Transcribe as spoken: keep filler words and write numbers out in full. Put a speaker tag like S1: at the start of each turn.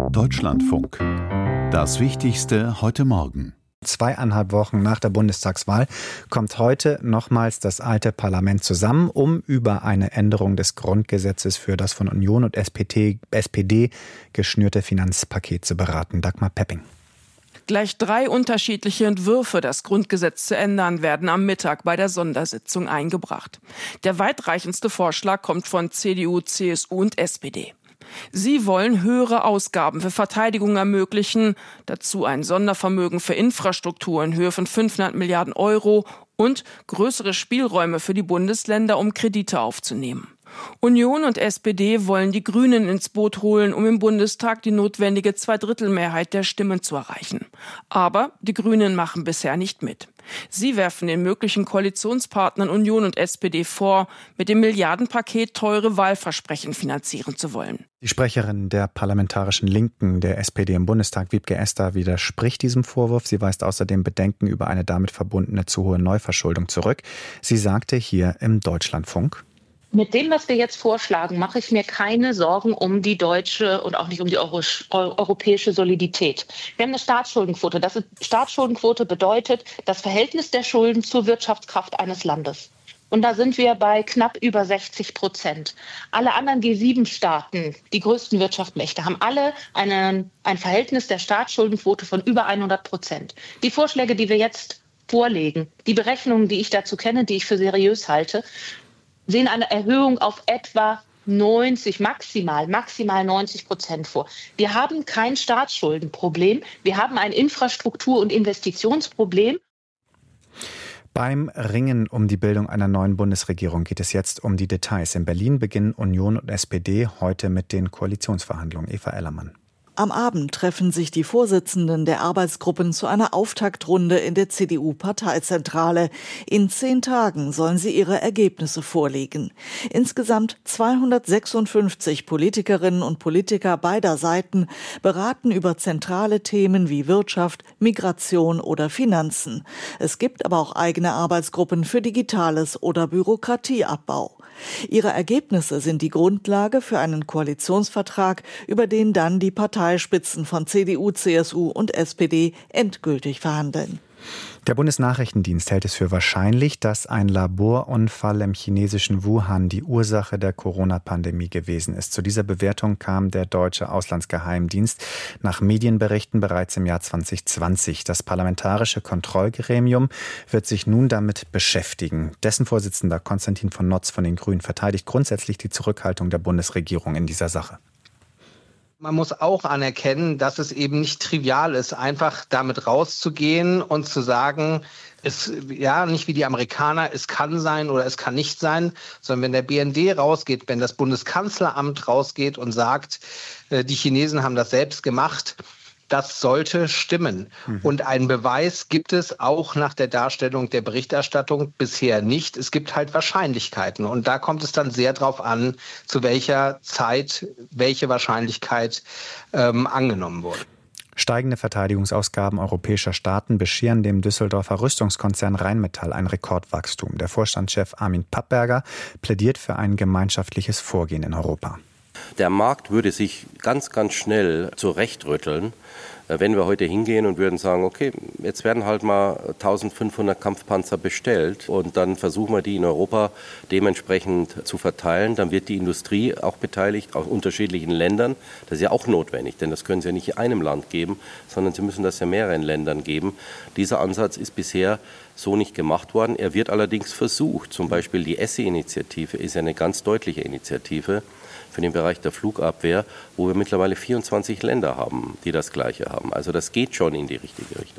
S1: Deutschlandfunk. Das Wichtigste heute Morgen.
S2: Zweieinhalb Wochen nach der Bundestagswahl kommt heute nochmals das alte Parlament zusammen, um über eine Änderung des Grundgesetzes für das von Union und S P D geschnürte Finanzpaket zu beraten. Dagmar Pepping.
S3: Gleich drei unterschiedliche Entwürfe, das Grundgesetz zu ändern, werden am Mittag bei der Sondersitzung eingebracht. Der weitreichendste Vorschlag kommt von C D U, C S U und S P D. Sie wollen höhere Ausgaben für Verteidigung ermöglichen, dazu ein Sondervermögen für Infrastruktur in Höhe von fünfhundert Milliarden Euro und größere Spielräume für die Bundesländer, um Kredite aufzunehmen. Union und S P D wollen die Grünen ins Boot holen, um im Bundestag die notwendige Zweidrittelmehrheit der Stimmen zu erreichen. Aber die Grünen machen bisher nicht mit. Sie werfen den möglichen Koalitionspartnern Union und S P D vor, mit dem Milliardenpaket teure Wahlversprechen finanzieren zu wollen.
S2: Die Sprecherin der parlamentarischen Linken der S P D im Bundestag, Wiebke Esser, widerspricht diesem Vorwurf. Sie weist außerdem Bedenken über eine damit verbundene zu hohe Neuverschuldung zurück. Sie sagte hier im Deutschlandfunk:
S4: Mit dem, was wir jetzt vorschlagen, mache ich mir keine Sorgen um die deutsche und auch nicht um die Euro- europäische Solidität. Wir haben eine Staatsschuldenquote. Das ist, Staatsschuldenquote bedeutet das Verhältnis der Schulden zur Wirtschaftskraft eines Landes. Und da sind wir bei knapp über sechzig Prozent. Alle anderen G sieben Staaten, die größten Wirtschaftsmächte, haben alle einen, ein Verhältnis der Staatsschuldenquote von über hundert Prozent. Die Vorschläge, die wir jetzt vorlegen, die Berechnungen, die ich dazu kenne, die ich für seriös halte, sehen eine Erhöhung auf etwa neunzig, maximal, maximal neunzig Prozent vor. Wir haben kein Staatsschuldenproblem, wir haben ein Infrastruktur- und Investitionsproblem.
S2: Beim Ringen um die Bildung einer neuen Bundesregierung geht es jetzt um die Details. In Berlin beginnen Union und S P D heute mit den Koalitionsverhandlungen. Eva Ellermann.
S5: Am Abend treffen sich die Vorsitzenden der Arbeitsgruppen zu einer Auftaktrunde in der C D U-Parteizentrale. In zehn Tagen sollen sie ihre Ergebnisse vorlegen. Insgesamt zweihundertsechsundfünfzig Politikerinnen und Politiker beider Seiten beraten über zentrale Themen wie Wirtschaft, Migration oder Finanzen. Es gibt aber auch eigene Arbeitsgruppen für Digitales oder Bürokratieabbau. Ihre Ergebnisse sind die Grundlage für einen Koalitionsvertrag, über den dann die Parteispitzen von C D U, C S U und S P D endgültig verhandeln.
S2: Der Bundesnachrichtendienst hält es für wahrscheinlich, dass ein Laborunfall im chinesischen Wuhan die Ursache der Corona-Pandemie gewesen ist. Zu dieser Bewertung kam der deutsche Auslandsgeheimdienst nach Medienberichten bereits im Jahr zwanzig zwanzig. Das Parlamentarische Kontrollgremium wird sich nun damit beschäftigen. Dessen Vorsitzender Konstantin von Notz von den Grünen verteidigt grundsätzlich die Zurückhaltung der Bundesregierung in dieser Sache.
S6: Man muss auch anerkennen, dass es eben nicht trivial ist, einfach damit rauszugehen und zu sagen, es, ja, nicht wie die Amerikaner, es kann sein oder es kann nicht sein, sondern wenn der B N D rausgeht, wenn das Bundeskanzleramt rausgeht und sagt, die Chinesen haben das selbst gemacht, das sollte stimmen. Mhm. Und einen Beweis gibt es auch nach der Darstellung der Berichterstattung bisher nicht. Es gibt halt Wahrscheinlichkeiten. Und da kommt es dann sehr drauf an, zu welcher Zeit welche Wahrscheinlichkeit ähm, angenommen wurde.
S2: Steigende Verteidigungsausgaben europäischer Staaten bescheren dem Düsseldorfer Rüstungskonzern Rheinmetall ein Rekordwachstum. Der Vorstandschef Armin Pappberger plädiert für ein gemeinschaftliches Vorgehen in Europa.
S7: Der Markt würde sich ganz, ganz schnell zurechtrütteln, wenn wir heute hingehen und würden sagen, okay, jetzt werden halt mal eintausendfünfhundert Kampfpanzer bestellt und dann versuchen wir die in Europa dementsprechend zu verteilen. Dann wird die Industrie auch beteiligt, aus unterschiedlichen Ländern. Das ist ja auch notwendig, denn das können Sie ja nicht in einem Land geben, sondern Sie müssen das ja mehreren Ländern geben. Dieser Ansatz ist bisher so nicht gemacht worden. Er wird allerdings versucht. Zum Beispiel die E S S E-Initiative ist ja eine ganz deutliche Initiative für den Bereich der Flugabwehr, wo wir mittlerweile vierundzwanzig Länder haben, die das Gleiche haben. Also das geht schon in die richtige Richtung.